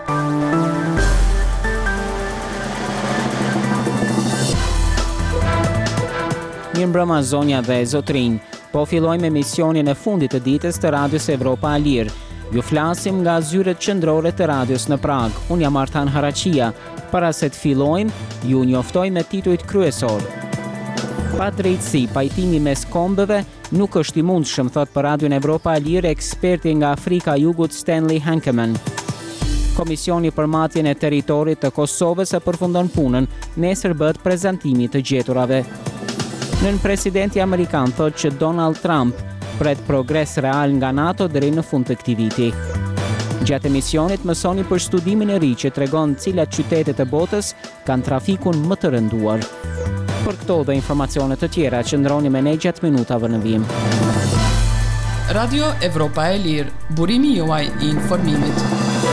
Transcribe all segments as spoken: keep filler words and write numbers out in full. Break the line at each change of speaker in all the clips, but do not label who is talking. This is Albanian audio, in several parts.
Mirëmbrëma zonja dhe zotrinj. Po fillojmë emisionin e fundit të ditës të Radios Evropa e Lirë. Ju flasim nga zyret qendrore të radios në Prag. Unë jam Artan Haraqia. Para se të fillojmë, ju njoftoj me titujt kryesor. Pa drejtësi, pajtimi mes kombëve nuk është i mundshëm, thot për Radion Evropa e Lirë eksperti nga Afrika e Jugut Stanley Hankeman. Komisioni për matjen e territorit të Kosovës e përfundon punën, nesër bëhet prezantimi të gjeturave. Nën presidenti amerikan thot që Donald Trump pret progres real nga NATO deri në fund të këtij viti. Gjatë emisionit mësoni për studimin e ri që tregon cilat qytetet e botës kanë trafikun më të rënduar. Për këto dhe informacione të tjera qëndroni me ne gjatë minutave në vijim.
Radio Evropa e Lirë, burimi juaj i informimit.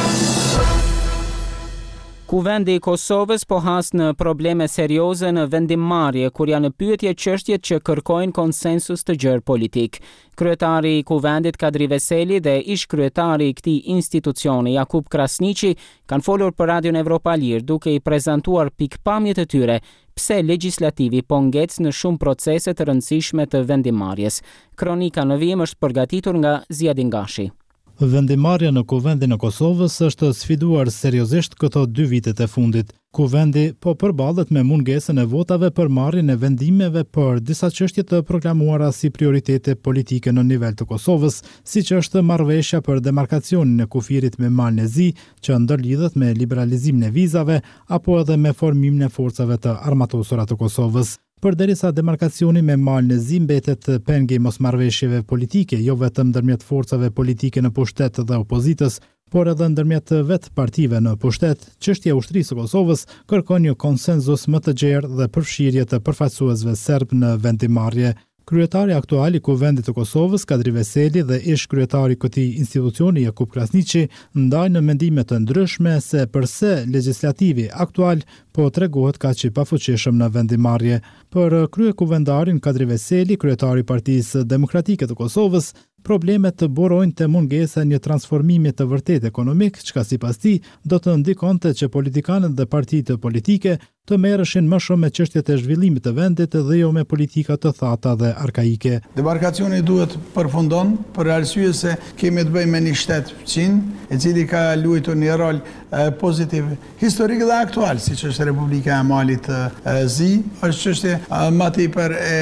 Kuvendi i Kosovës po has në probleme serioze në vendimmarrje kur janë në pyetje çështjet që kërkojnë konsensus të gjerë politik. Kryetari i kuvendit Kadri Veseli dhe ish kryetari i këtij institucioni Jakub Krasniqi kanë folur për Radion Evropa Lirë duke i prezantuar pikpamjet e tyre pse legislativi po ngec në shumë procese të rëndësishme të vendimmarrjes. Kronika në vijim është përgatitur nga Ziadin Gashi.
Vendimarrja në Kuvendin e Kosovës është sfiduar seriozisht këto dy vitet e fundit. Kuvendi po përballet me mungesën e votave për marrjen e vendimeve për disa çështje të proklamuara si prioritete politike në nivel të Kosovës, siç është marrëveshja për demarkacionin e kufirit me Malin e Zi, që ndërlidhet me liberalizimin e vizave apo edhe me formimin e forcave të armatosura të Kosovës. Përderisa demarkacioni me Malin e Zi mbetet peng i mosmarrëveshjeve politike, jo vetëm ndërmjet forcave politike në pushtet dhe opozitës, por edhe ndërmjet vetë partive në pushtet, çështja e ushtrisë së Kosovës kërkon një konsenzus më të gjerë dhe përfshirje të përfaqësuesve serb në vendimmarrje. Kryetari aktual i Kuvendit të Kosovës, Kadri Veseli, dhe ish kryetari i këtij institucioni Jakub Krasniqi ndajnë në mendime të ndryshme se përse legislativi aktual po tregohet kaq i pafuqishëm në vendimmarrje. Për kryekuvendarin Kadri Veseli, kryetari i Partisë Demokratike të Kosovës, problemet të burojnë të mungesa një transformimi të vërtet ekonomik, çka sipas tij do të ndikonte që politikanët dhe partitë politike të merreshin më shumë me çështjet e zhvillimit të vendit dhe jo me politika të thata dhe arkaike.
Demarkacioni duhet përfundon për arsye se kemi të bëjmë me një shtet fëqin, i cili ka luajtur një rol e, pozitiv historik dhe aktual, siç është Republika e Malit e Zi, është çështje më tepër e,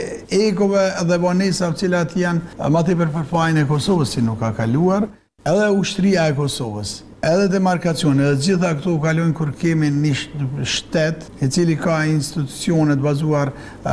e egove dhe vonesave të cilat janë më tepër për fajin e Kosovës që nuk ka kaluar, edhe ushtria e Kosovës. Edhe demarkacione, edhe gjitha këto kalojnë kur kemi një shtet i cili ka institucione të bazuar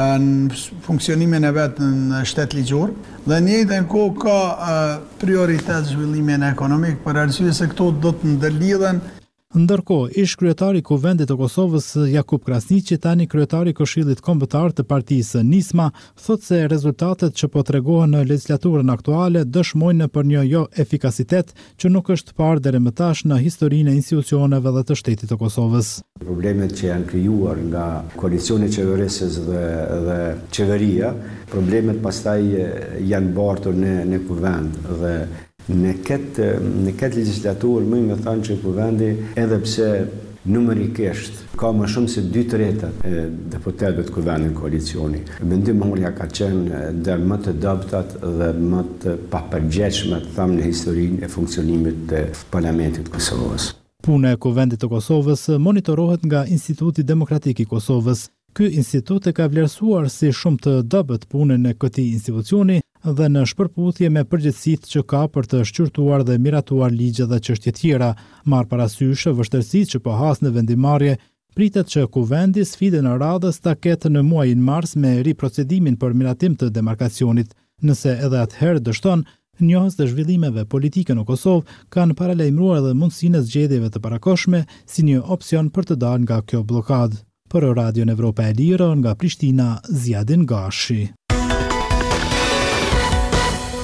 në funksionimin e vetë në shtet ligjor dhe në njëjtën kohë ka prioritet zhvillimin ekonomik për arsye se këto do të ndërlidhen.
Ndërkohë, ish kryetari i Kuvendit të Kosovës Jakub Krasniqi, tani kryetari i Këshillit Kombëtar të Partisë Nisma, thot se rezultatet që po tregohen në legjislaturën aktuale dëshmojnë për një jo efikasitet që nuk është parë deri më tash në historinë e institucioneve dhe të shtetit të Kosovës.
Problemet që janë krijuar nga koalicioni qeverisës dhe, dhe qeveria, problemet pastaj janë bartur në, në kuvend dhe Në këtë, në këtë legislaturë më me thanë që kuvendi, edhe pse numerikisht ka më shumë se dy treta e deputetëve të kuvendit koalicioni. Vendimmarrja ka qenë ndër më të dobtat dhe më të papërgjegjshme të thamë në historinë e funksionimit të Parlamentit të Kosovës.
Puna e Kuvendit të Kosovës monitorohet nga Instituti Demokratik i Kosovës. Ky institut e ka vlerësuar si shumë të dobët punën e këtij institucioni dhe në shpërputhje me përgjegjësitë që ka për të shqyrtuar dhe miratuar ligje dhe çështje tjera, marr parasysh vështirësitë që po has në vendimmarrje, pritet që kuvendi sfidën e radhës ta ketë në muajin mars me riprocedimin për miratim të demarkacionit, nëse edhe atëherë dështon, njohës të zhvillimeve politike në Kosovë kanë paralajmëruar edhe mundësinë e zgjedhjeve të parakohshme si një opsion për të dalë nga kjo blokadë. Për Radion Evropa e Lirë nga Prishtina, Ziadin Gashi.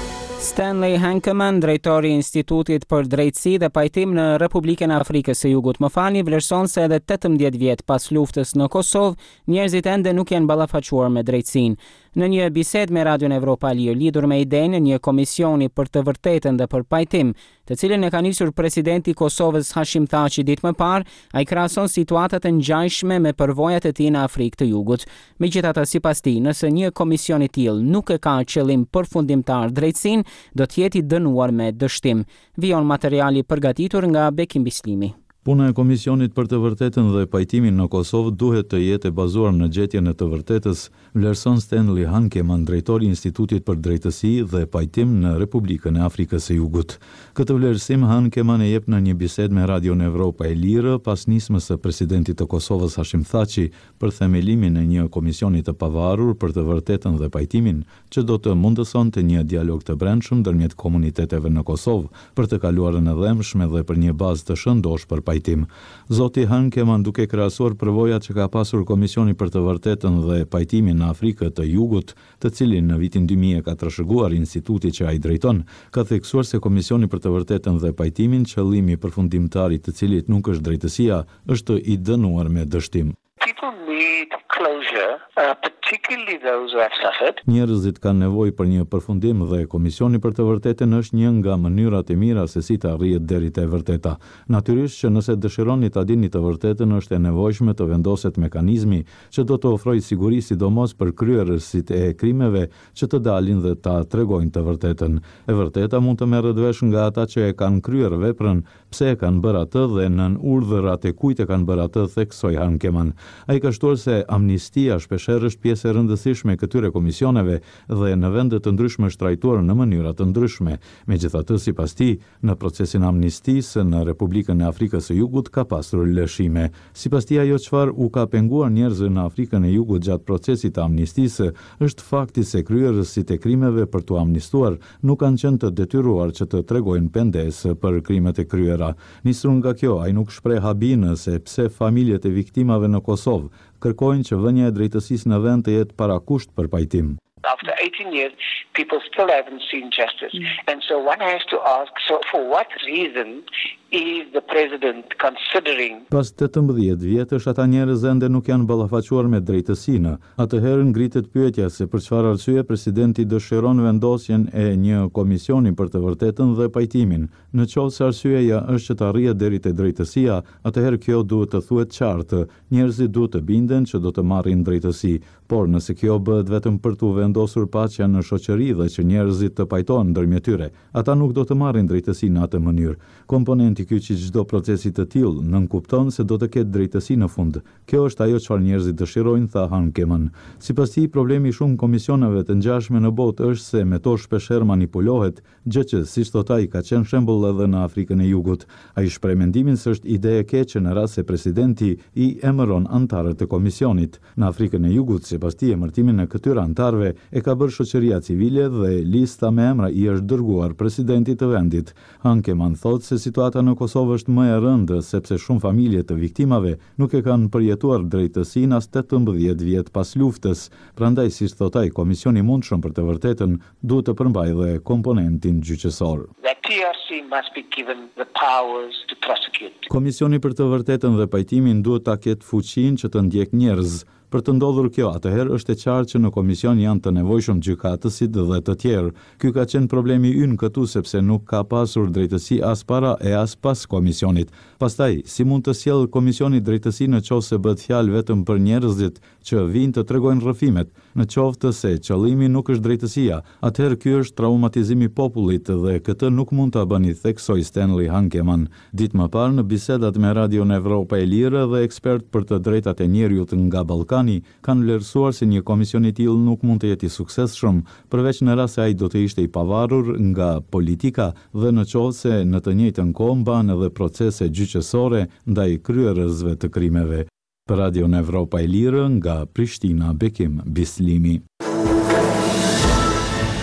Stanley Hankeman, drejtori i Institutit për Drejtësi dhe Pajtim në Republikën e Afrikës së Jugut, më falni, vlerëson se edhe tetëmbëdhjetë vjet pas luftës në Kosovë, njerëzit ende nuk janë ballafaquar me drejtësinë. Në një bisedë me Radion Evropa Lir lidhur me idenë e një komisioni për të vërtetën dhe për pajtim, të cilën e ka nisur presidenti i Kosovës Hashim Thaçi ditë më parë, ai krahason situatat e ngjashme me përvojat e tij në Afrikë të Jugut. Megjithatë, sipas tij, nëse një komision i tillë nuk e ka qëllim përfundimtar drejtësinë, do të jetë i dënuar me dështim. Vijon materiali përgatitur nga Bekim Bislimi.
Puna e Komisionit për të vërtetën dhe pajtimin në Kosovë duhet të jetë e bazuar në gjetjen e të vërtetës, vlerëson Stanley Hankeman, drejtori i Institutit për Drejtësi dhe Pajtim në Republikën e Afrikës së Jugut. Këtë vlerësim Hankeman e jep në një bisedë me Radion Evropa e Lirë pas nismës së presidentit të Kosovës Hashim Thaçi për themelimin e një komisioni të pavarur për të vërtetën dhe pajtimin, që do të mundësonte një dialog të brendshëm ndërmjet komuniteteve në Kosovë për të kaluarën e dhëmshme dhe për një bazë të shëndosh për pajtim. Zoti Hankeman, duke krahasuar përvojat që ka pasur Komisioni për të vërtetën dhe pajtimin në Afrikë të Jugut, të cilin në vitin dy mijë ka trashëguar instituti që ai drejton, ka theksuar se Komisioni për të vërtetën dhe pajtimin, qëllimi përfundimtar i të cilit nuk është drejtësia, është i dënuar me dështim.
People need closure, uh, particularly those who have suffered.
Njerëzit kanë nevojë për një përfundim dhe Komisioni për të vërtetën është një nga mënyrat e mira se si të arrihet deri te e vërteta. Natyrisht që nëse dëshironi ta dini të vërtetën, është e nevojshme të vendoset mekanizmi që do të ofrojë siguri sidomos për kryerësit e krimeve që të dalin dhe ta tregojnë të vërtetën. E vërteta mund të merret vesh nga ata që e kanë kryer veprën, pse e kanë bërë atë dhe nën urdhërat e kujt e kanë bërë atë, theksoi Hankeman. Ai ka shtuar se amnistia shpeshherë është pjesë e rëndësishme e këtyre komisioneve dhe në vende të ndryshme është trajtuar në mënyra të ndryshme. Megjithatë, sipas tij, në procesin e amnistisë në Republikën e Afrikës së Jugut ka pasur lëshime. Sipas tij, ajo çfarë u ka penguar njerëzve në Afrikën e Jugut gjatë procesit të amnistisë është fakti se kryerësit e krimeve për t'u amnistuar nuk kanë qenë të detyruar që të tregojnë pendesë për krimet e kryera. Nisur nga kjo, ai nuk shpreh habinë se pse familjet e viktimave në Kosovë kërkojnë që vënia e drejtësisë në vend të jetë parakusht për pajtim.
After eighteen years, people still haven't seen justice. Mm. And so one has to ask, so for what reason is the president considering...
Pas tetëmbëdhjetë vjetësh, ata njerëz ende nuk janë ballafaquar me drejtësinë. Atëherë ngritet pyetja se për çfarë arsye presidenti dëshiron vendosjen e një komisioni për të vërtetën dhe pajtimin. Në qoftë se arsyeja është që të arrihet deri te drejtësia, atëherë kjo duhet të thuhet qartë. Njerëzit duhet të binden që do të marrin drejtësi, por nëse kjo bëhet vetëm për të vendosur paqja në shoqëri dhe që njerëzit të pajtohen ndërmjet tyre, ata nuk do të marrin drejtësi në atë mënyrë. Komponenti ky që çdo procesi të tillë nënkupton se do të ketë drejtësi në fund. Kjo është ajo çfarë njerëzit dëshirojnë, tha Hankeman. Sipas tij, problemi i shumë komisioneve të ngjashme në botë është se me to shpeshherë manipulohet, gjë që siç thot ai ka qenë shembull edhe në Afrikën e Jugut. Ai shpreh mendimin se është ide e keqe në rast se presidenti i emëron antarët e komisionit. Në Afrikën e Jugut, sipas tij, emërtimin e këtyre antarëve e ka bërë shoqëria civile dhe lista me emra i është dërguar presidentit të vendit. Hankeman thotë se situata në Kosovë është më e rëndë sepse shumë familje të viktimave nuk e kanë përjetuar drejtësinë as tetëmbëdhjetë vjet pas luftës. Prandaj, siç thot ai, komisioni i mundshëm për të vërtetën duhet të përmbajë dhe komponentin gjyqësor.
The T R C must be given the powers to prosecute.
Komisioni për të vërtetën dhe pajtimin duhet ta ketë fuqinë që të ndjek njerëz. Për të ndodhur kjo, atëherë është e qartë që në komision janë të nevojshëm gjykatësit dhe të tjerë. Ky ka qenë problemi ynë këtu sepse nuk ka pasur drejtësi as para e as pas komisionit. Pastaj, si mund të sjellë komisioni drejtësi në qoftë se bëhet fjalë vetëm për njerëzit që vijnë të tregojnë rrëfimet? Në qoftë se qëllimi nuk është drejtësia, atëherë ky është traumatizimi i popullit dhe këtë nuk mund ta bëni, theksoi Stanley Hankeman. Ditë më parë në bisedat me Radion Evropa e Lirë dhe ekspert për të drejtat e njerëzit nga Ballkani kanë vlerësuar se një komision i tillë nuk mund të jetë i suksesshëm, përveç në rast se ai do të ishte i pavarur nga politika dhe në qoftë se në të njëjtën kohë mban edhe procese gjyqësore ndaj kryerësve të krimeve. Për Radion Evropa e Lirë nga Prishtina, Bekim Bislimi.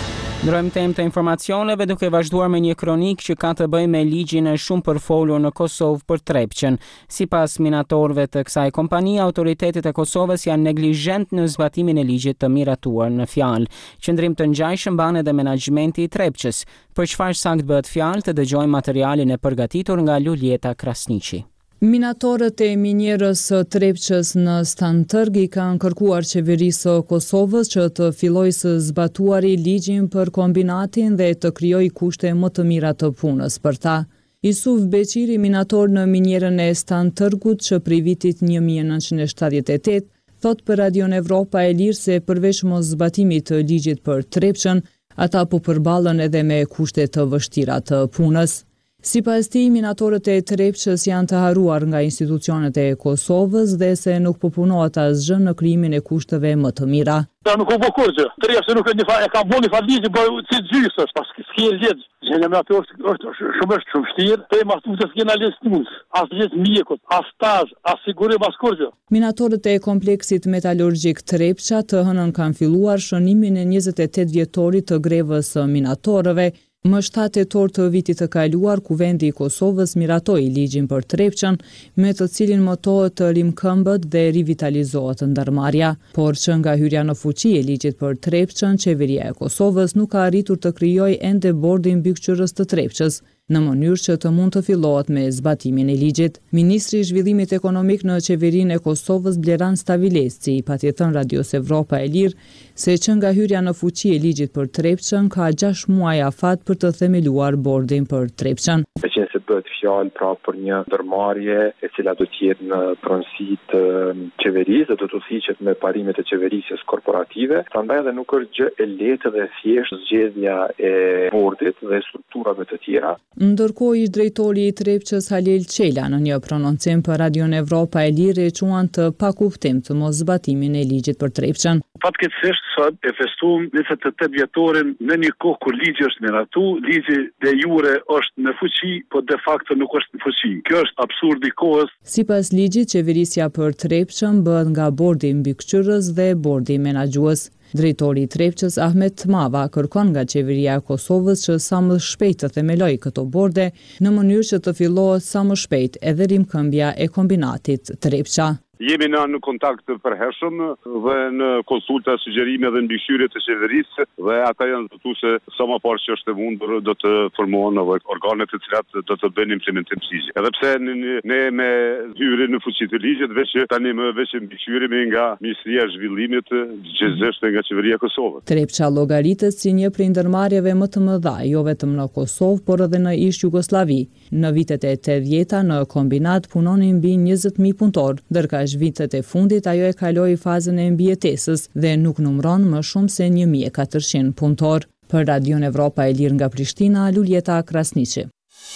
Ndrojmë temë të informacioneve duke vazhduar me një kronik që ka të bëjë me ligjin e shumë përfolur në Kosovë për Trepçën. Sipas minatorëve të kësaj kompanie, autoritetet e Kosovës janë neglizhent në zbatimin e ligjit të miratuar në fjalë. Qëndrim të ngjajshëm ban edhe menaxhmenti i Trepçës. Për çfarë sakt bëhet fjalë, të dëgjojmë materialin e përgatitur nga Luljeta Krasniqi.
Minatorët e minjerës së Trepçës në Stantërg i kanë kërkuar qeverisë së Kosovës që të fillojë së zbatuari ligjin për kombinatin dhe të krijojë kushte më të mira të punës për ta. Isuf Beqiri, minator në minjerën e Stantërgut që prej vitit një mijë e nëntëqind e shtatëdhjetë e tetë, thot për Radion Evropa e Lirë se përveç mos zbatimit të ligjit për Trepçën, ata po përballen edhe me kushte të vështira të punës. Sipas tij, minatorët e Trepçës janë të harruar nga institucionet e Kosovës dhe se nuk po punohet asgjë në krijimin e kushteve më të mira.
Ja nuk u bë kurrë. Trepçë nuk e fa, e ka bënë fa ligj, po si gjysë është, pas s'ke ligj. Gjëja më ato është është shumë shumë vështirë. Tema është të skena listus, as ligj mjekut, as stazh, as sigurim as kurrë.
Minatorët e kompleksit metalurgjik Trepça të hënën kanë filluar shënimin e njëzet e tetë vjetorit të grevës së minatorëve. Më shtatë tetor të vitit të kaluar, Kuvendi i Kosovës miratoi ligjin për Trepçën, me të cilin motohet të rimkëmbët dhe rivitalizohet ndarmarrja, por që nga hyrja në fuqi e ligjit për Trepçën, qeveria e Kosovës nuk ka arritur të krijojë ende bordin mbikëqyrës të Trepçës, në mënyrë që të mund të fillohet me zbatimin e ligjit. Ministri i Zhvillimit Ekonomik në qeverinë e Kosovës, Bleran Stavileci, i patjetën Radios Evropa e Lirë se që nga hyrja në fuqi e ligjit për Trepçën ka gjashtë muaj afat për të themeluar bordin për Trepçën.
Me qenë se bëhet fjalë pra për një ndërmarrje e cila do të jetë në pronësi të qeverisë, do të udhëhiqet me parimet e qeverisjes korporative, prandaj edhe nuk është gjë e lehtë dhe thjesht zgjedhja e bordit dhe strukturave të tjera.
Ndërkohë, ish drejtori i Trepçës Halil Çela në një prononcim për Radion Evropa e Lirë e quan të pakuptim të mos zbatimin e ligjit për Trepçën.
Fatkeqësisht sot e festuam njëzet e tetë vjetorin në një kohë kur ligji është miratu, ligji de jure është në fuqi, po de facto nuk është në fuqi. Kjo është absurd i kohës.
Sipas ligjit, qeverisja për Trepçën bëhet nga bordi mbikëqyrës dhe bordi menaxhues. Drejtori i Trepçës Ahmet Tmava kërkon nga qeveria e Kosovës që sa më shpejt të themelojë këto borde në mënyrë që të fillohet sa më shpejt edhe rimkëmbja e kombinatit Trepça.
Jemi në në kontakt të përhershëm dhe në konsulta, sugjerime dhe mbikëqyrje të qeverisë dhe ata janë thotu se sa më parë që është e mundur do të formohen edhe organet të cilat do të bëjnë implementim të ligjit. Edhe pse ne me hyrjen në fuqi të ligjit veç tani më veç mbikëqyrimi nga Ministria e Zhvillimit që është nga qeveria e Kosovës.
Trepça llogaritet si një prej ndërmarrjeve më të mëdha jo vetëm në Kosovë, por edhe në ish Jugosllavi. Në vitet e tetëdhjetë në kombinat punonin mbi njëzet mijë punëtor, ndërka vitet e fundit ajo e kaloi fazën e mbijetesës dhe nuk numëron më shumë se një mijë e katërqind punëtor. Për Radion Evropa e Lirë nga Prishtina, Luljeta Krasniqi.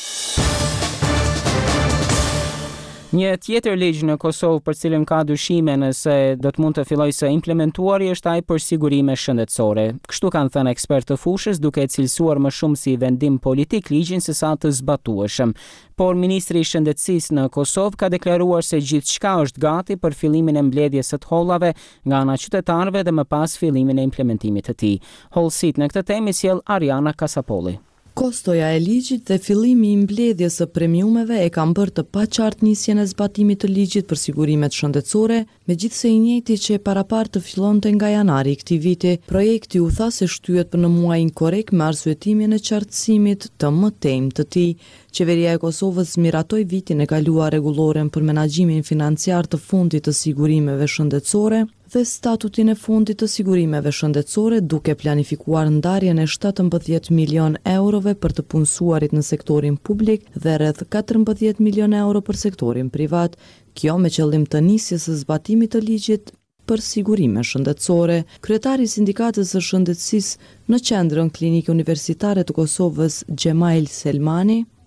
Një tjetër ligj në Kosovë për cilën ka dyshime nëse do të mund të fillojë së implementuari është ai për sigurime shëndetësore. Kështu kanë thënë ekspertë të fushës, duke e cilësuar më shumë si vendim politik ligjin se sa të zbatueshëm. Por Ministri i Shëndetësisë në Kosovë ka deklaruar se gjithçka është gati për fillimin e mbledhjes së të hollave nga ana qytetarëve dhe më pas fillimin e implementimit të tij. Hollësit në këtë temë sjell Ariana Kasapolli.
Kostoja e ligjit dhe fillimi i mbledhjes së premiumeve e kanë bërë të paqartë nisjen e zbatimit të ligjit për sigurimet shëndetësore, megjithse i njëjti që parapar të fillonte nga janari i këtij viti. Projekti u tha se shtyhet në muajin korrekt me arsyetimin e qartësimit të mëtejmë të tij. Qeveria e Kosovës miratoi vitin e kaluar rregulloren për menaxhimin financiar të fundit të sigurimeve shëndetësore dhe statutin e fundit të sigurimeve shëndetësore, duke planifikuar ndarjen e shtatëmbëdhjetë milion eurove për të punësuarit në sektorin publik dhe rreth katërmbëdhjetë milion euro për sektorin privat, kjo me qëllim të nisjes së zbatimit të ligjit për sigurime shëndetësore. Kryetari i Sindikatës së Shëndetësisë në Qendrën Klinike Universitare të Kosovës, Gjemail Selmani,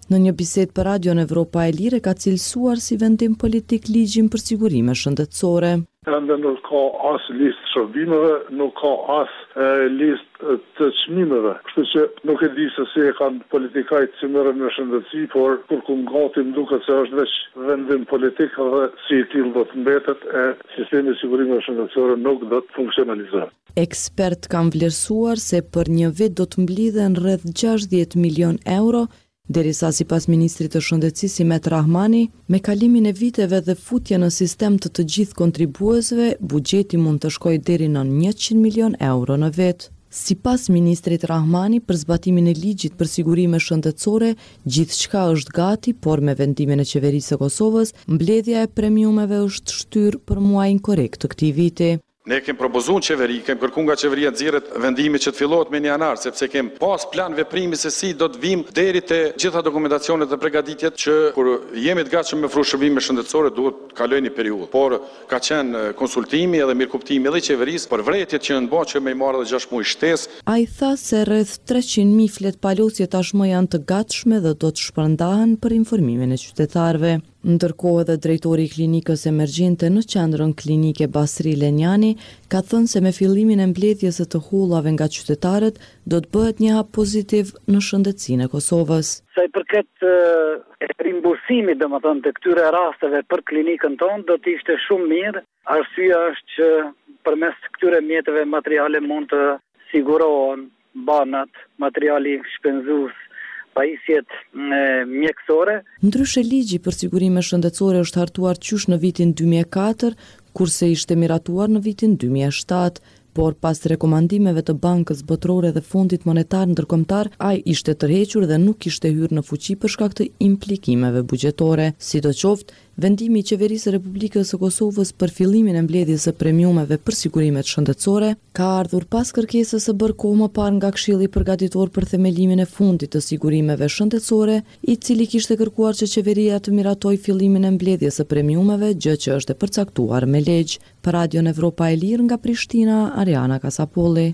Në një bisedë për Radion Evropa e Lirë ka cilësuar si vendim politik ligjin për sigurime shëndetësore.
Ende nuk ka as listë shërbimeve, nuk ka as e, listë të çmimeve. Kështu që nuk e di se si e kanë politikajt që merren me shëndetësi, por kur ku gati më duket se është veç vendim politik dhe si i tillë do të mbetet e sistemi i sigurimeve shëndetësore nuk do të funksionalizojë.
Ekspert kanë vlerësuar se për një vit do të mblidhen rreth gjashtëdhjetë milion euro, derisa sipas ministrit të shëndetësisë Imet Rahmani, me kalimin e viteve dhe futje në sistem të të gjithë kontribuesve, buxheti mund të shkojë deri në njëqind milion euro në vit. Sipas ministrit Rahmani, për zbatimin e ligjit për sigurime shëndetësore, gjithçka është gati, por me vendimin e qeverisë së Kosovës, mbledhja e premiumeve është shtyrë për muajin korrekt të këtij viti.
Ne kem propozuar në qeveri, kem kërku nga qeveria të nxjerrët vendimi që të fillohet me një janar, sepse kem pas plan veprimi se si do të vim deri te gjitha dokumentacionet dhe përgatitjet që kur jemi të gatshëm me ofru shërbime shëndetësore duhet të kalojë një periudhë. Por ka qenë konsultimi edhe mirëkuptimi edhe i qeverisë për vretjet që në bë që më i marrë edhe gjashtë muaj shtesë.
Ai tha se rreth treqind mijë flet palosje tashmë janë të gatshme dhe do të shpërndahen për informimin e qytetarëve. Ndërkohë edhe drejtori i klinikës emergjente në qendrën klinike Basri Lenjani ka thënë se me fillimin e mbledhjes së të hullave nga qytetarët do të bëhet një hap pozitiv në shëndetësinë e Kosovës.
Sa i përket e rimbursimit, domethënë, të këtyre rasteve për klinikën tonë do të ishte shumë mirë. Arsyeja është që përmes këtyre mjeteve materiale mund të sigurohen banat, materiali shpenzues, pajisjet mjekësore.
Ndryshe ligji për sigurime shëndetësore është hartuar qysh në vitin dy mijë e katër, kurse ishte miratuar në vitin dy mijë e shtatë, por pas rekomandimeve të Bankës Botërore dhe Fondit Monetar Ndërkombëtar, ai ishte tërhequr dhe nuk kishte hyrë në fuqi për shkak të implikimeve buxhetore. Sidoqoftë, vendimi i Qeverisë së Republikës së Kosovës për fillimin e mbledhjes së premiumeve për sigurimet shëndetësore ka ardhur pas kërkesës së bërë kohë më parë nga Këshilli Përgatitor për themelimin e fundit të sigurimeve shëndetësore, i cili kishte kërkuar që qeveria të miratojë fillimin e mbledhjes së premiumeve, gjë që është e përcaktuar me ligj. Për Radion Evropa e Lirë nga Prishtina, Ariana Kasapolli.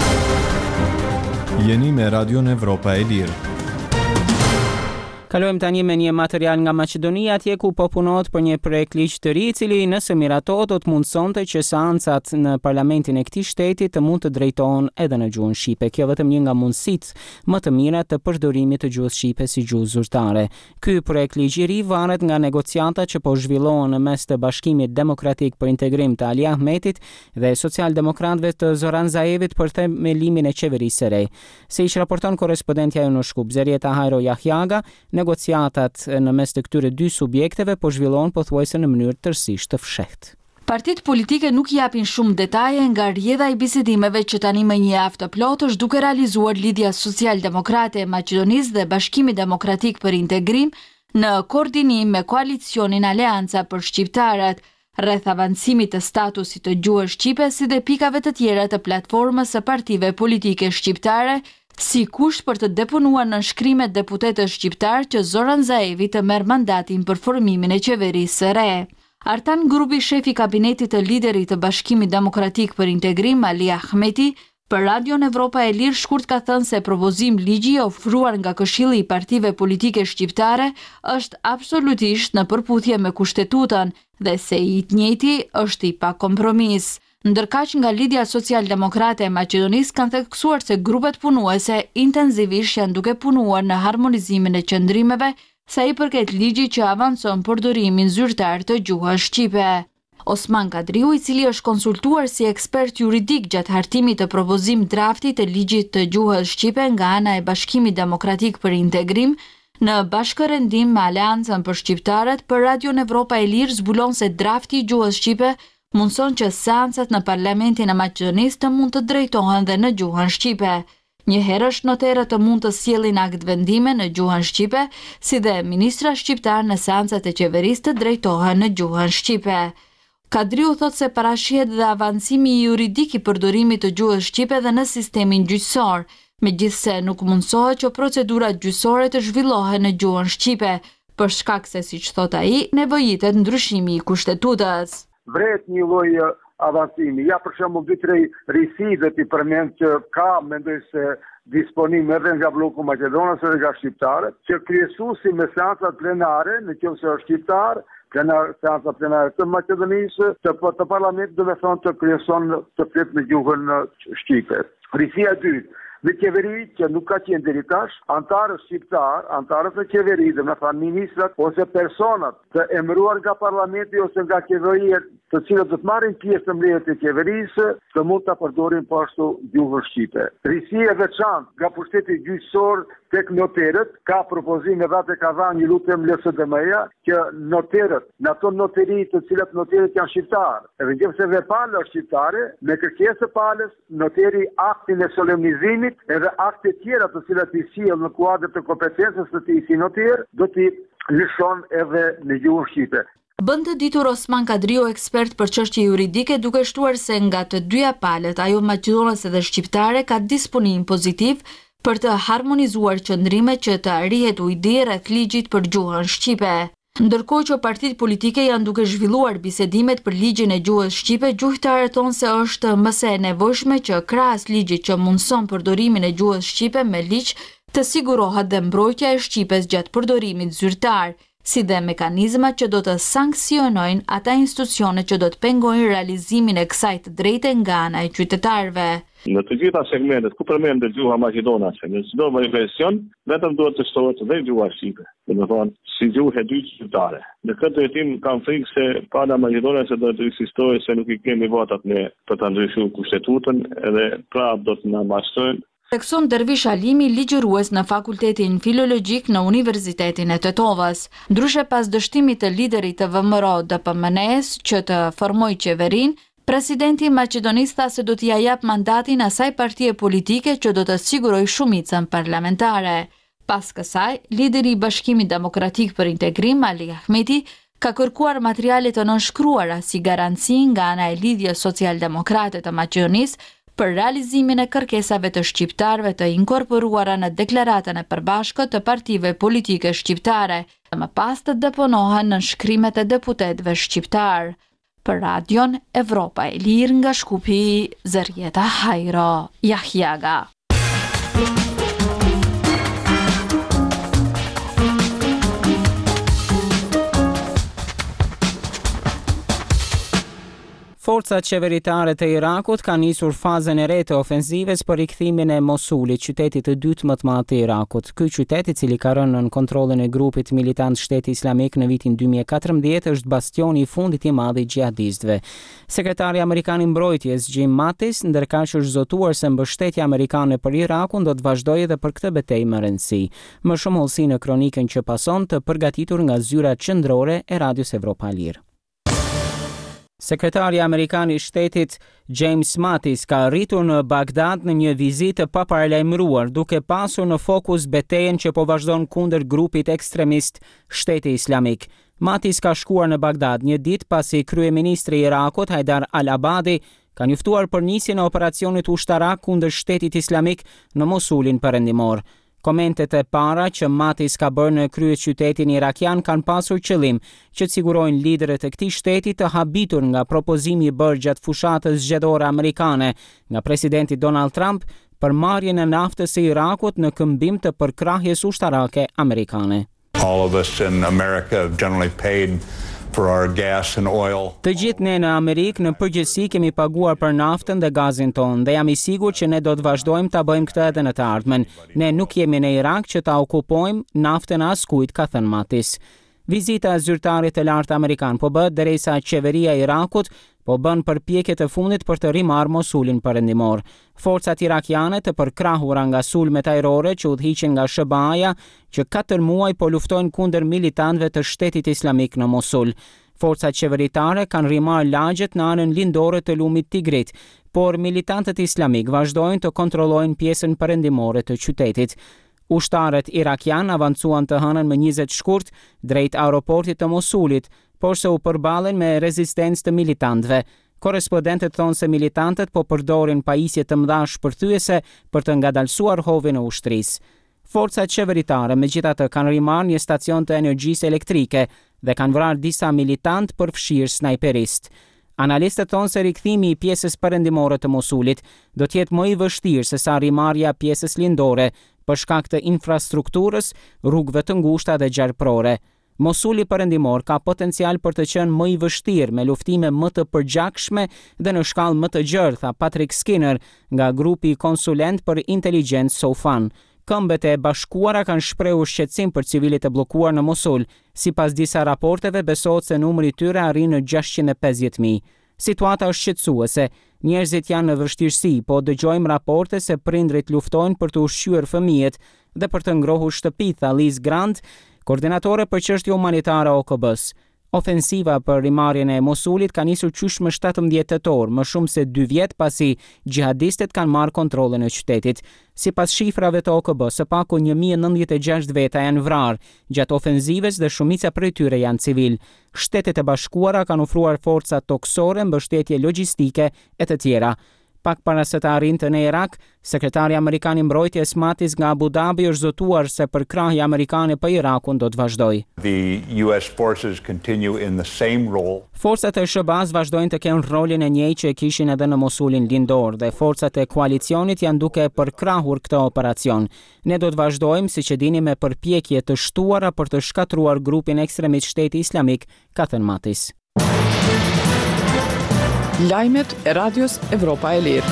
Jeni me Radion Evropa e Lirë.
Kalojmë tani me një material nga Maqedonia, atje ku po punohet për një projekt ligj të ri, i cili nëse miratohet do të mundsonte që seancat në parlamentin e këtij shteti të mund të drejtohen edhe në gjuhën shqipe. Kjo vetëm një nga mundësitë më të mira të përdorimit të gjuhës shqipe si gjuhë zyrtare. Ky projekt ligj i ri varet nga negociatat që po zhvillohen në mes të Bashkimit Demokratik për Integrim të Ali Ahmetit dhe socialdemokratëve të Zoran Zaevit për themelimin e qeverisë së re. Siç raporton korrespondentja jonë në Shkup, Zerieta Hajro Yahyaga, negociatat në mes të këtyre dy subjekteve po zhvillohen pothuajse në mënyrë tërësisht të fshehtë.
Partitë politike nuk japin shumë detaje nga rrjedha e bisedimeve që tani më një javë të plotë është duke realizuar Lidhja Social-Demokrate e Maqedonisë dhe Bashkimi Demokratik për Integrim në koordinim me koalicionin Aleanca për Shqiptarët, rreth avancimit të statusit të gjuhës shqipe si dhe pikave të tjera të platformës së partive politike shqiptare, si kusht për të depunuar në shkrimet deputetës shqiptar që Zoran Zaevi të merr mandatin për formimin e qeverisë së re. Artan Grupi, shefi kabinetit të liderit të Bashkimit Demokratik për Integrim, Ali Ahmeti, për Radion Evropa e Lirë shkurt ka thënë se propozim ligji ofruar nga Këshilli i Partive Politike Shqiptare është absolutisht në përputhje me kushtetutën dhe se i të njëjti është i pa kompromis. Ndërkaq nga Lidhja Social-Demokrate e Maqedonisë kanë theksuar se grupet punuese intensivisht janë duke punuar në harmonizimin e qëndrimeve sa i përket ligjit që avancon përdorimin zyrtar të gjuhës shqipe. Osman Kadriu, i cili është konsultuar si ekspert juridik gjatë hartimit të propozim draftit të ligjit të gjuhës shqipe nga ana e Bashkimit Demokratik për Integrim, në bashkërendim me Aleancën për Shqiptarët, për Radion Evropa e Lirë zbulon se drafti i gjuhës shqipe mundson që seancat në parlamentin e Maqedonisë të mund të drejtohen dhe në gjuhën shqipe. Një herësh noterët të mund të sjellin akt vendime në gjuhën shqipe, si dhe ministra shqiptar në seancat e qeverisë të drejtohen në gjuhën shqipe. Kadriu thot se parashihet dhe avancimi juridik i përdorimit të gjuhës shqipe dhe në sistemin gjyqësor, megjithse nuk mundsohet që procedurat gjyqësore të zhvillohen në gjuhën shqipe, për shkak se, siç thot ai, nevojitet ndryshimi i kushtetutës.
Vret një lloj avancimi. Ja për shembull dy tre risi dhe ti përmend që ka, mendoj se disponim edhe nga bloku Maqedonas edhe nga shqiptarët, që kryesuesi me seancat plenare, në qoftë se është shqiptar, plenar, seanca plenare të Maqedonisë, të, të parlamentit do të thonë të kryeson të flet në gjuhën shqipe. Risia e dytë, në qeveri që nuk ka qenë deri tash, antarët shqiptar, antarët e qeverisë, me thënë ministrat ose personat të emëruar nga parlamenti ose nga qeveria, të cilët do të marrin pjesë në mbledhjet e qeverisë, të mund ta përdorin po ashtu gjuhën shqipe. Risia e veçantë nga pushteti gjyqësor tek noterët, ka propozim edhe atë ka dhënë një lutem L S D M-ja që noterët, në ato noteri të cilat noterët janë shqiptar, edhe nëse dhe pala është shqiptare, me kërkesë të palës, noteri aktin e solemnizimit edhe akte tjera të cilat i sjell në kuadër të kompetencës së tij si noter, do t'i lëshon edhe në gjuhën shqipe.
Bën të ditur Osman Kadriu, ekspert për çështje juridike, duke shtuar se nga të dyja palët, ajo maqedonase dhe shqiptare ka disponim pozitiv për të harmonizuar qëndrimet që të arrihet ujdi rreth ligjit për gjuhën shqipe. Ndërkohë që partitë politike janë duke zhvilluar bisedimet për ligjin e gjuhës shqipe, gjuhëtarët thonë se është më së nevojshme që krahas ligjit që mundson përdorimin e gjuhës shqipe me ligj të sigurohet dhe mbrojtja e shqipes gjatë përdorimit zyrtar, si dhe mekanizmat që do të sankcionojnë ata institucione që do të pengojnë realizimin e kësaj të drejte nga ana e qytetarëve.
Në të gjitha segmentet ku përmendet gjuha maqedonase, në çdo version, vetëm duhet të shtohet dhe gjuha shqipe, domethënë si gjuhë e dytë shqiptare. Në këtë drejtim kam frikë se pala maqedonase do të insistojë se nuk i kemi votat ne për ta ndryshuar kushtetutën, edhe prapë do të na mashtrojnë.
Tekson Dervish Alimi, ligjërues në Fakultetin Filologjik në Universitetin e Tetovës. Ndryshe pas dështimit të liderit të V M R O D P M N-s që të formojë qeverinë, presidenti Maqedonisë tha se do t'i jap mandatin asaj partie politike që do të sigurojë shumicën parlamentare. Pas kësaj, lideri i Bashkimit Demokratik për Integrim, Ali Ahmeti, ka kërkuar materiale të nënshkruara si garanci nga ana e Lidhjes Social-Demokrate të Maqedonisë për realizimin e kërkesave të shqiptarëve të inkorporuara në deklaratën e përbashkët të partive politike shqiptare, dhe më pas të deponohen në shkrimet e deputetëve shqiptar. Për Radion Evropa e Lirë nga Shkupi, Zërjeta Hajro, Jahjaga.
Forcat qeveritare të Irakut kanë nisur fazën e re të ofenzives për rikthimin e Mosulit, qytetit të dytë më të madh të Irakut. Ky qytet, i cili ka rënë në kontrollin e grupit militant Shteti Islamik në vitin dy mijë e katërmbëdhjetë, është bastioni i fundit i madh i xihadistëve. Sekretari amerikan i mbrojtjes Jim Mattis, ndërkaq është zotuar se mbështetja amerikane për Irakun do të vazhdojë edhe për këtë betejë me rëndësi. Më shumë hollësi në kronikën që pason, të përgatitur nga zyra qendrore e Radios Evropa e Lirë. Sekretari Amerikan i Shtetit James Mattis ka arritur në Bagdad në një vizitë të paparalajmëruar, duke pasur në fokus betejën që po vazhdon kundër grupit ekstremist Shteti Islamik. Mattis ka shkuar në Bagdad një ditë pasi kryeministri i Irakut Haidar al-Abadi ka njoftuar për nisjen e operacionit ushtarak kundër Shtetit Islamik në Mosulin perëndimor. Komentet e para që Mattis ka bërë në kryeqytetin irakian kanë pasur qëllim që të sigurojnë liderët e këtij shteti të habitur nga propozimi i bërë gjatë fushatës zgjedhore amerikane nga presidenti Donald Trump për marrjen e naftës së Irakut në këmbim të përkrahjes ushtarake amerikane.
All of us in America have generally paid for our gas and oil.
Të gjithë ne në Amerikë në përgjithësi kemi paguar për naftën dhe gazin tonë dhe jam i sigurt që ne do të vazhdojmë ta bëjmë këtë edhe në të ardhmen. Ne nuk jemi në Irak që ta okupojmë naftën askujt, ka thënë Mattis. Vizita e zyrtarit të lartë amerikan po bëhet derisa qeveria e Irakut po bën përpjekje të fundit për të rimarrë Mosulin perëndimor. Forcat irakiane të përkrahura nga sulmet ajrore që udhëhiqen nga S B A-ja që katër muaj po luftojnë kundër militantëve të Shtetit Islamik në Mosul. Forcat qeveritare kanë rimarrë lagjet në anën lindore të lumit Tigrit, por militantët islamik vazhdojnë të kontrollojnë pjesën perëndimore të qytetit. Ushtarët irakian avancuan të hënën me njëzet shkurt drejt aeroportit të Mosulit, por se u përballen me rezistencë të militantëve. Korrespondentët thonë se militantët po përdorin pajisje të mëdha shpërthyese për të ngadalësuar hovin e ushtrisë. Forcat qeveritare megjithatë kanë rimarrë një stacion të energjisë elektrike dhe kanë vrarë disa militantë përfshirë snajperist. Analistët thonë se rikthimi i pjesës perëndimore të Mosulit do të jetë më i vështirë se sa rimarrja pjesës lindore për shkak të infrastrukturës, rrugëve të ngushta dhe gjarprore. Mosuli perëndimor ka potencial për të qenë më i vështirë me luftime më të përgjakshme dhe në shkallë më të gjerë, tha Patrick Skinner nga grupi konsulent për inteligjencë Sofan. Këmbët e bashkuara kanë shprehur shqetësim për civilit e bllokuar në Mosul. Sipas disa raporteve besohet se numri i tyre arrin në gjashtë e pesëdhjetë mijë. Situata është shqetësuese. Njerëzit janë në vështirësi, po dëgjojmë raporte se prindrit luftojnë për të ushqyer fëmijët dhe për të ngrohur shtëpitë, tha Liz Grant, koordinatore për çështje humanitare O K B-s. Ofensiva për rimarrjen e Mosulit ka nisur qysh më shtatëmbëdhjetë tetor, më shumë se dy vjet pasi xhihadistët kanë marrë kontrollin e qytetit. Sipas shifrave të O K B, së paku një mijë e nëntëdhjetë e gjashtë veta janë vrarë gjatë ofenzivës dhe shumica prej tyre janë civil. Shtetet e Bashkuara kanë ofruar forca toksore, mbështetje logjistike e të tjera. Pak para se të arrinte në Irak, sekretari amerikan i mbrojtjes Mattis nga Abu Dhabi është zotuar se përkrahja amerikane për Irakun do të vazhdojë.
The U S forces continue in the same role.
Forcat e S B A-s vazhdojnë të kenë rolin e njëjtë që e kishin edhe në Mosulin lindor dhe forcat e koalicionit janë duke përkrahur këtë operacion. Ne do të vazhdojmë, siç e dini, me përpjekje të shtuara për të shkatruar grupin ekstremist Shteti Islamik, ka thënë Mattis.
Lajmet e Radios Evropa e Lirë.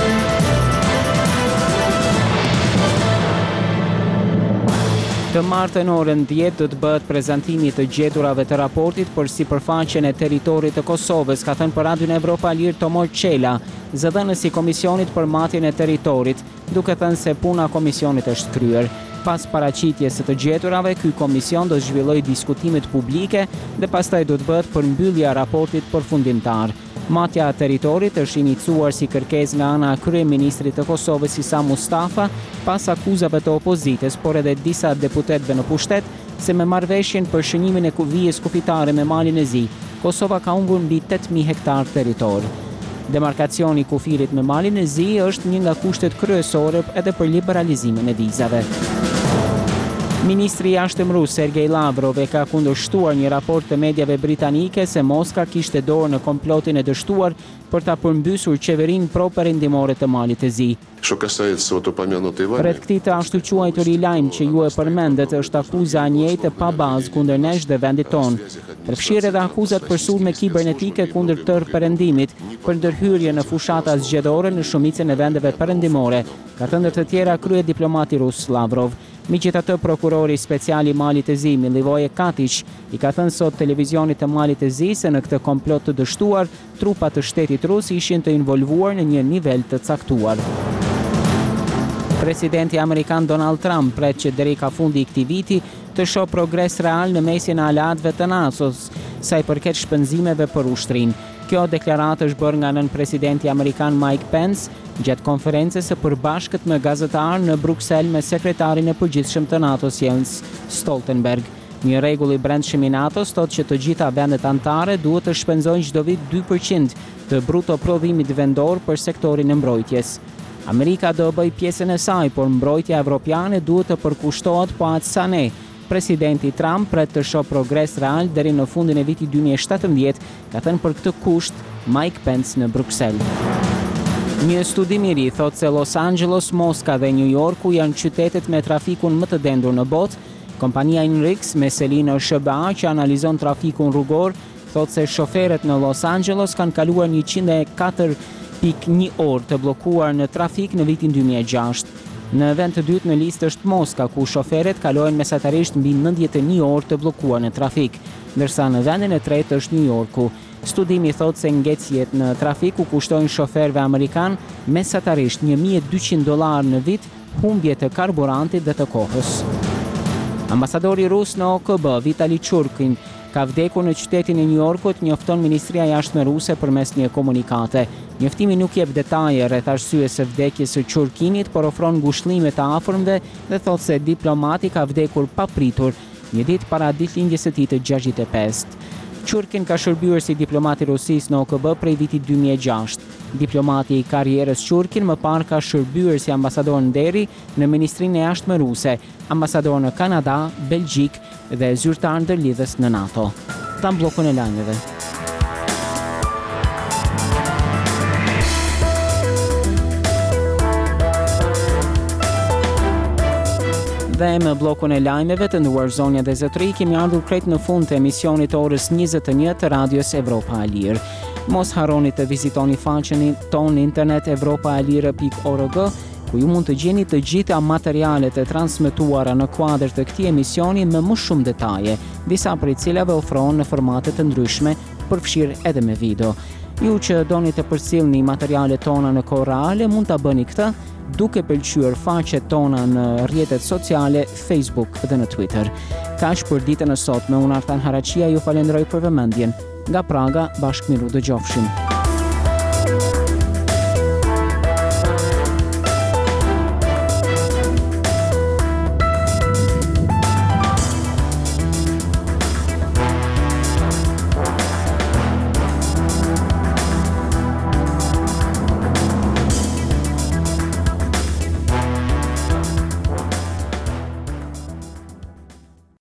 Të martën orën dhjetë do të bëhet prezantimi të gjeturave të raportit për sipërfaqen e territorit të Kosovës, ka thënë për Radion Evropa e Lirë Tomor Çela, zëdhënësi i Komisionit për Matjen e Territorit, duke thënë se puna e komisionit është kryer. Pas paraqitjes së të gjeturave, ky komision do të zhvillojë diskutimet publike dhe pastaj do të bëhet përmbyllja e raportit përfundimtar. Matja e territorit është iniciuar si kërkesë nga ana e kryeministrit të Kosovës Isa Mustafa pas akuzave të opozitës, por edhe disa deputetëve në pushtet se me marrëveshjen për shënimin e kuvijës kufitare me Malin e Zi, Kosova ka humbur mbi tetë mijë hektar territor. Demarkacioni i kufirit me Malin e Zi është një nga kushtet kryesore edhe për liberalizimin e vizave. Ministri i jashtëm rus Sergej Lavrov e ka kundërshtuar një raport të medjave britanike se Moska kishte dorë në komplotin e dështuar për ta përmbysur qeverinë pro-perëndimore të Malit të Zi. Rreth këtij të ashtu quajturi lajm që ju e përmendet është akuza e njëjtë pa bazë kundër nesh dhe vendit tonë. Përfshirë edhe akuzat për sulme kibernetike kundër tërë perëndimit për ndërhyrje në fushata zgjedhore në shumicën e vendeve perëndimore, ka thënë të tjera krye diplomati rus Lavrov. Megjithatë, prokurori special i Malit të Zi, Milivoje Katić, i ka thënë sot televizionit të Malit të Zi se në këtë komplot të dështuar, trupat të shtetit rus ishin të involvuar në një nivel të caktuar. Presidenti amerikan Donald Trump pret që deri ka fundi i këtij viti të shoh progres real në mesin e aleatëve të NATO-s, sa i përket shpenzimeve për ushtrinë. Kjo deklaratë është bërë nga nën presidenti amerikan Mike Pence gjatë konferencës së përbashkët me gazetarë në Bruksel me sekretarin e përgjithshëm të NATO-s Jens Stoltenberg. Një rregull i brendshëm i NATO-s thotë që të gjitha vendet anëtare duhet të shpenzojnë çdo vit dy përqind të bruto prodhimit vendor për sektorin e mbrojtjes. Amerika do bëj pjesën e saj, por mbrojtja evropiane duhet të përkushtohet po aq sa ne. Presidenti Trump pret të shoh progres real deri në fundin e vitit dy mijë e shtatëmbëdhjetë, ka thënë për këtë kusht Mike Pence në Bruksel. Një studim i ri thotë se Los Angeles, Moska dhe New Yorku janë qytetet me trafikun më të dendur në botë. Kompania Inrix me selin në S B A që analizon trafikun rrugor thotë se shoferët në Los Angeles kanë kaluar njëqind e katër pikë një orë të bllokuar në trafik në vitin dy mijë e gjashtë. Në vend të dytë në listë është Moska, ku shoferët kalojnë mesatarisht mbi nëntëdhjetë e një orë të bllokuar në trafik, ndërsa në vendin e tretë është New Yorku. Studimi thotë se ngecjet në trafik u kushtojnë shoferëve amerikan mesatarisht një mijë e dyqind dollar në vit, humbje të karburantit dhe të kohës. Ambasadori rus në O K B, Vitali Churkin, ka vdekur në qytetin e New Yorkut, njofton Ministria e Jashtme ruse përmes një komunikate. Njoftimi nuk jep detaje rreth arsyes së vdekjes së Churkinit, por ofron ngushëllime të afërmve dhe thotë se diplomati ka vdekur papritur, një ditë para ditëlindjes së tij të gjashtëdhjetë e pestë. Churkin ka shërbyer si diplomati Rusis në O K B prej vitit dy mijë e gjashtë. Diplomati i karrierës Churkin më parë ka shërbyer si ambasador në deri në Ministrinë e Jashtme ruse, ambasador në Kanada, Belgjik dhe zyrtar ndërlidhës në NATO. Tam bllokun e lajmeve. Dhe me blokun e lajmeve të nduar Zonja dhe Zotri, kemi ardhur krejt në fund të emisionit orës njëzet e një të Radios Evropa e Lirë. Mos harroni të vizitoni faqen ton internet evropa e lirë pikë org, ku ju mund të gjeni të gjitha materialet e transmetuara në kuadër të këtij emisioni me më shumë detaje, disa prej cilave ofrohen në formate të ndryshme, përfshirë edhe me video. Ju që doni të përcjellni materialet tona në kohë reale mund ta bëni këtë duke pëlqyer faqet tona në rrjetet sociale, Facebook dhe në Twitter. Kaq për ditën e sotme, unë Artan Haraqia ju falenderoj për vëmendjen. Nga Praga, bashkë miru dëgjofshim.